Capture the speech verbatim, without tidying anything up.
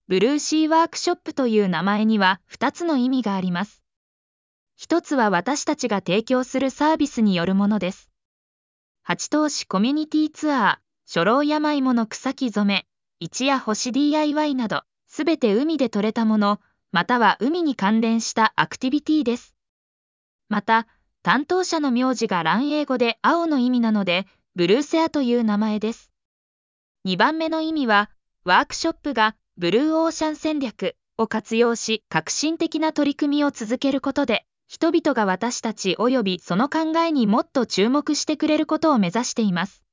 ブルーシーワークショップという名前にはふたつの意味があります。ひとつは私たちが提供するサービスによるものです。八頭市コミュニティツアー、初老山芋の草木染め、一夜干し ディーアイワイ など、すべて海で採れたもの、または海に関連したアクティビティです。また、担当者の名字が蘭英語で青の意味なので、ブルーセアという名前です。にばんめの意味は、ワークショップがブルーオーシャン戦略を活用し、革新的な取り組みを続けることで、人々が私たち及びその考えにもっと注目してくれることを目指しています。